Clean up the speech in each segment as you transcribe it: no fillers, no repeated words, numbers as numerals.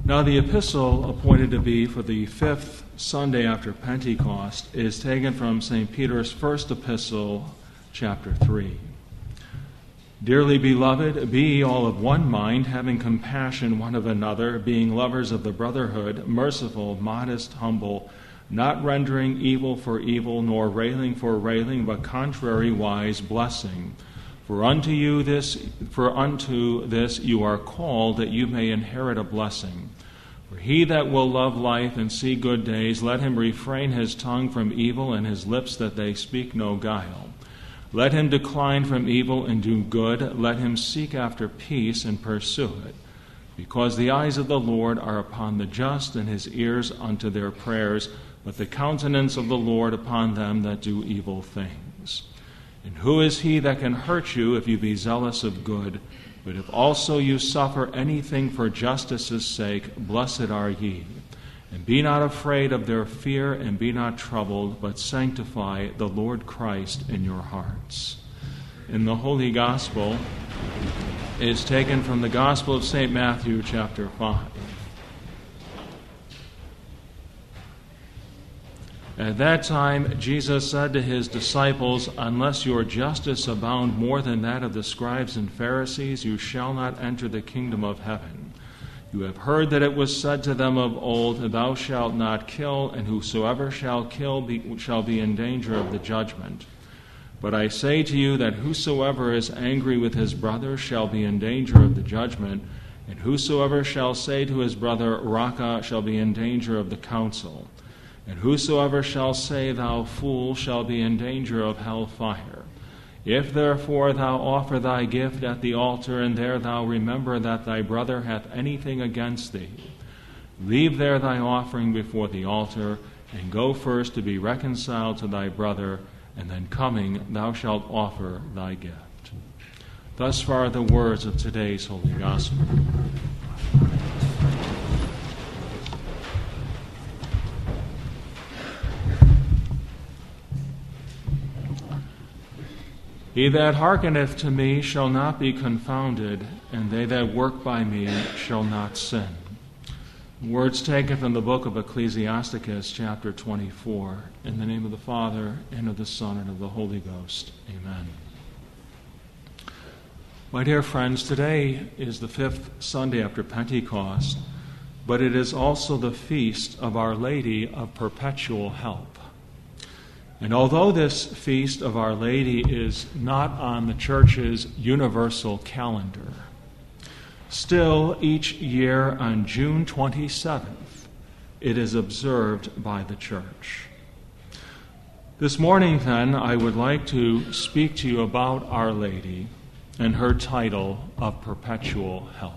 Now the epistle appointed to be for the fifth Sunday after Pentecost is taken from St. Peter's first epistle, chapter 3. Dearly beloved, be ye all of one mind, having compassion one of another, being lovers of the brotherhood, merciful, modest, humble, not rendering evil for evil, nor railing for railing, but contrariwise blessing. For unto this you are called, that you may inherit a blessing. For he that will love life and see good days, let him refrain his tongue from evil, and his lips that they speak no guile. Let him decline from evil and do good. Let him seek after peace and pursue it. Because the eyes of the Lord are upon the just, and his ears unto their prayers, but the countenance of the Lord upon them that do evil things. And who is he that can hurt you if you be zealous of good? But if also you suffer anything for justice's sake, blessed are ye. And be not afraid of their fear, and be not troubled, but sanctify the Lord Christ in your hearts. In the Holy Gospel is taken from the Gospel of St. Matthew, chapter 5. At that time, Jesus said to his disciples, unless your justice abound more than that of the scribes and Pharisees, you shall not enter the kingdom of heaven. You have heard that it was said to them of old, thou shalt not kill, and whosoever shall kill shall be in danger of the judgment. But I say to you that whosoever is angry with his brother shall be in danger of the judgment, and whosoever shall say to his brother, Raca, shall be in danger of the council. And whosoever shall say, thou fool, shall be in danger of hell fire. If therefore thou offer thy gift at the altar, and there thou remember that thy brother hath anything against thee, leave there thy offering before the altar, and go first to be reconciled to thy brother, and then coming thou shalt offer thy gift. Thus far the words of today's Holy Gospel. He that hearkeneth to me shall not be confounded, and they that work by me shall not sin. Words taken from the book of Ecclesiasticus, chapter 24. In the name of the Father, and of the Son, and of the Holy Ghost. Amen. My dear friends, today is the fifth Sunday after Pentecost, but it is also the feast of Our Lady of Perpetual Help. And although this feast of Our Lady is not on the Church's universal calendar, still each year on June 27th, it is observed by the Church. This morning, then, I would like to speak to you about Our Lady and her title of Perpetual Help.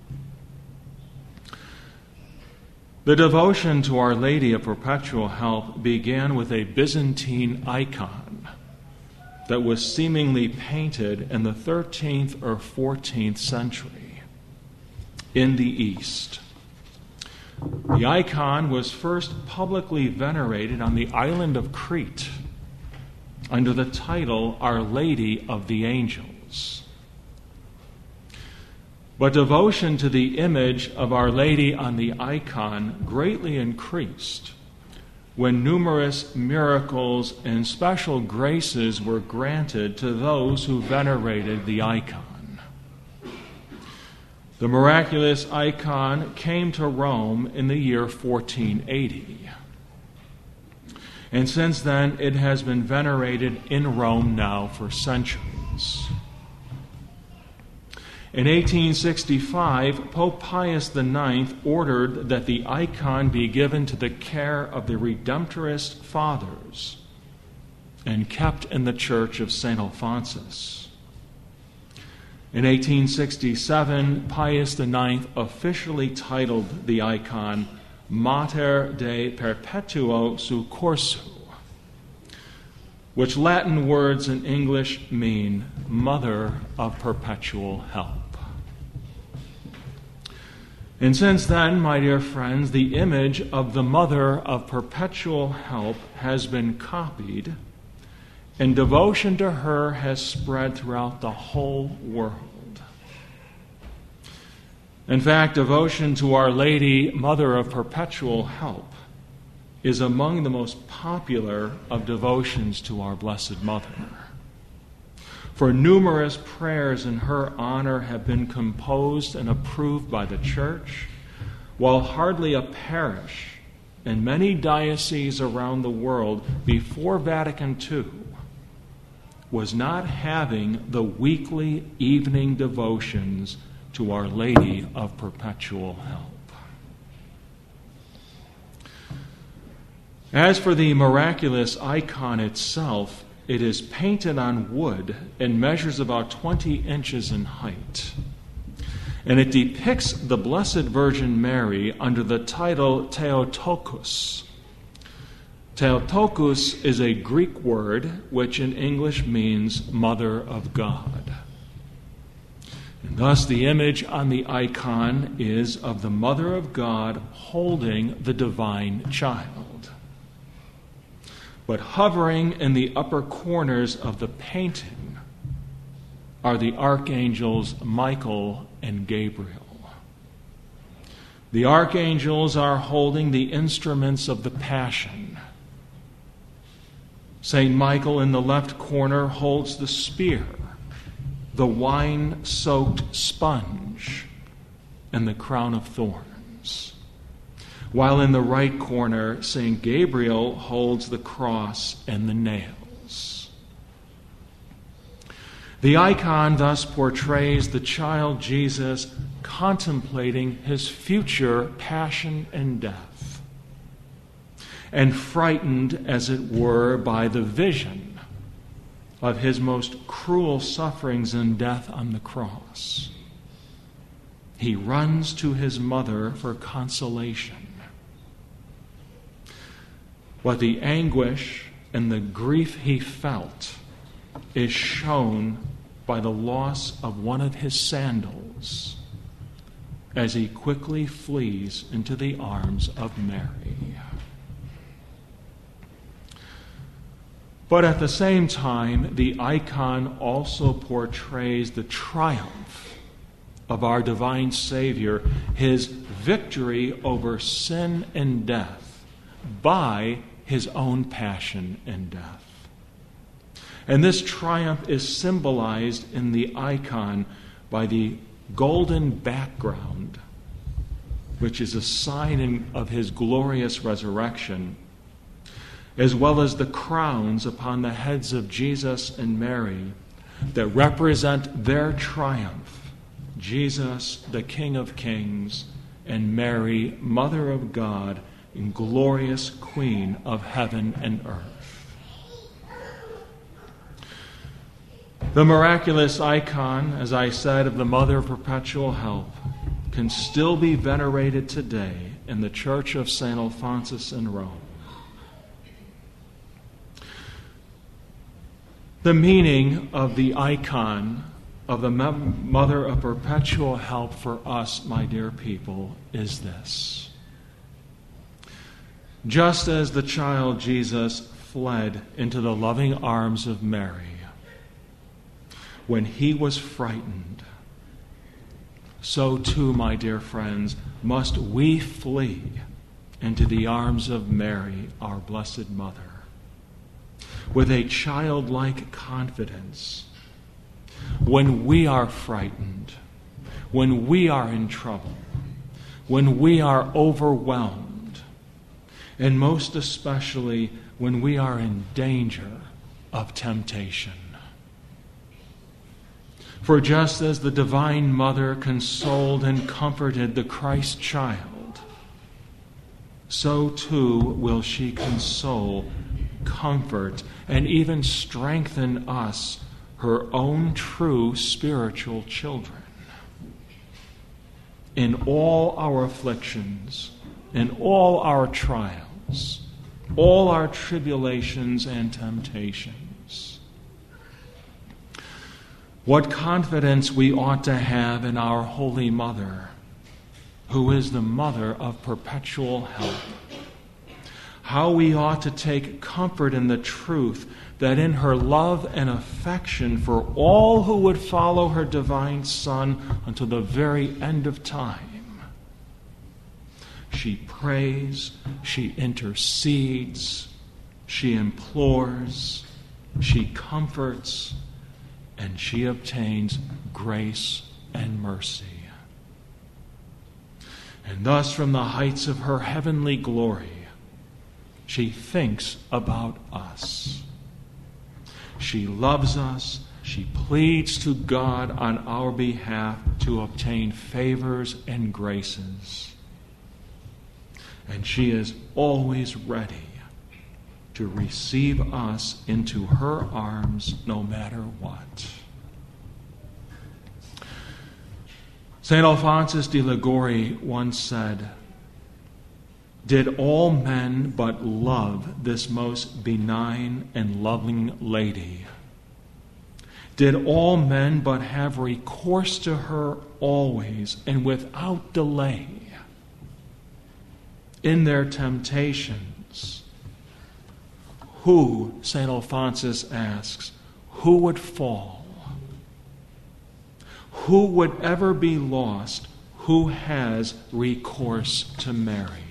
The devotion to Our Lady of Perpetual Help began with a Byzantine icon that was seemingly painted in the 13th or 14th century in the East. The icon was first publicly venerated on the island of Crete under the title Our Lady of the Angels. But devotion to the image of Our Lady on the icon greatly increased when numerous miracles and special graces were granted to those who venerated the icon. The miraculous icon came to Rome in the year 1480. And since then, it has been venerated in Rome now for centuries. In 1865, Pope Pius IX ordered that the icon be given to the care of the Redemptorist Fathers and kept in the Church of St. Alphonsus. In 1867, Pius IX officially titled the icon Mater Dei Perpetuo Succursu, which Latin words in English mean Mother of Perpetual Help. And since then, my dear friends, the image of the Mother of Perpetual Help has been copied, and devotion to her has spread throughout the whole world. In fact, devotion to Our Lady, Mother of Perpetual Help, is among the most popular of devotions to our Blessed Mother. For numerous prayers in her honor have been composed and approved by the Church, while hardly a parish in many dioceses around the world before Vatican II was not having the weekly evening devotions to Our Lady of Perpetual Help. As for the miraculous icon itself, it is painted on wood and measures about 20 inches in height. And it depicts the Blessed Virgin Mary under the title Theotokos. Theotokos is a Greek word which in English means Mother of God. And thus the image on the icon is of the Mother of God holding the divine child. But hovering in the upper corners of the painting are the archangels Michael and Gabriel. The archangels are holding the instruments of the Passion. Saint Michael in the left corner holds the spear, the wine-soaked sponge, and the crown of thorns. While in the right corner, St. Gabriel holds the cross and the nails. The icon thus portrays the child Jesus contemplating his future passion and death, and frightened, as it were, by the vision of his most cruel sufferings and death on the cross. He runs to his mother for consolation. But the anguish and the grief he felt is shown by the loss of one of his sandals as he quickly flees into the arms of Mary. But at the same time, the icon also portrays the triumph of our divine Savior, his victory over sin and death by his own passion and death. And this triumph is symbolized in the icon by the golden background, which is a sign of his glorious resurrection, as well as the crowns upon the heads of Jesus and Mary that represent their triumph. Jesus, the King of Kings, and Mary, Mother of God, and glorious Queen of heaven and earth. The miraculous icon, as I said, of the Mother of Perpetual Help can still be venerated today in the Church of St. Alphonsus in Rome. The meaning of the icon of the Mother of Perpetual Help for us, my dear people, is this. Just as the child Jesus fled into the loving arms of Mary when he was frightened, so too, my dear friends, must we flee into the arms of Mary, our Blessed Mother, with a childlike confidence when we are frightened, when we are in trouble, when we are overwhelmed, and most especially when we are in danger of temptation. For just as the Divine Mother consoled and comforted the Christ child, so too will she console, comfort, and even strengthen us, her own true spiritual children. In all our afflictions, in all our trials, all our tribulations and temptations. What confidence we ought to have in our Holy Mother, who is the Mother of Perpetual Help. How we ought to take comfort in the truth that in her love and affection for all who would follow her divine Son until the very end of time, she prays, she intercedes, she implores, she comforts, and she obtains grace and mercy. And thus, from the heights of her heavenly glory, she thinks about us. She loves us. She pleads to God on our behalf to obtain favors and graces. And she is always ready to receive us into her arms no matter what. St. Alphonsus de Liguori once said, "Did all men but love this most benign and loving lady, did all men but have recourse to her always and without delay in their temptations, who," St. Alphonsus asks, "who would fall? Who would ever be lost who has recourse to Mary?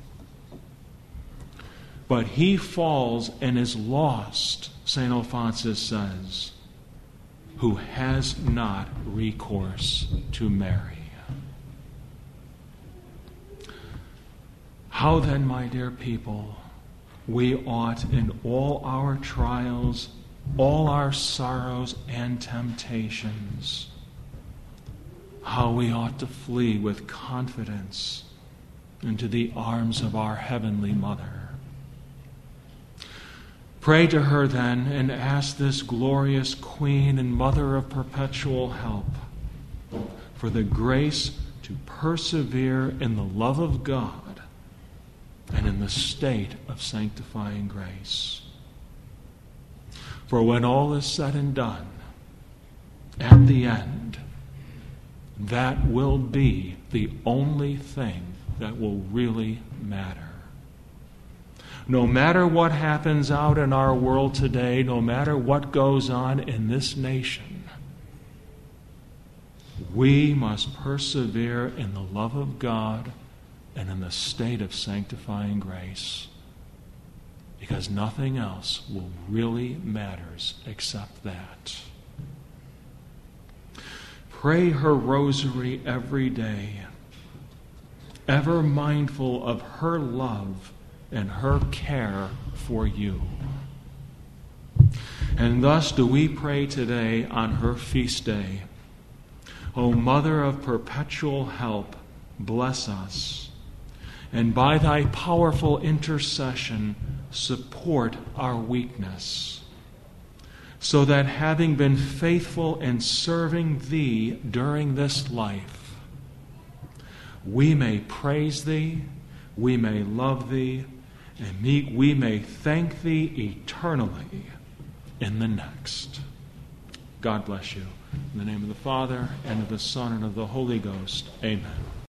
But he falls and is lost," St. Alphonsus says, "who has not recourse to Mary." How then, my dear people, we ought in all our trials, all our sorrows and temptations, how we ought to flee with confidence into the arms of our Heavenly Mother. Pray to her then and ask this glorious Queen and Mother of perpetual help for the grace to persevere in the love of God and in the state of sanctifying grace. For when all is said and done, at the end, that will be the only thing that will really matter. No matter what happens out in our world today, no matter what goes on in this nation, we must persevere in the love of God and in the state of sanctifying grace, because nothing else will really matters except that. Pray her rosary every day, ever mindful of her love and her care for you. And thus do we pray today on her feast day. O Mother of perpetual help, bless us, and by thy powerful intercession support our weakness, so that having been faithful in serving thee during this life, we may praise thee, we may love thee, and we may thank thee eternally in the next. God bless you. In the name of the Father, and of the Son, and of the Holy Ghost. Amen.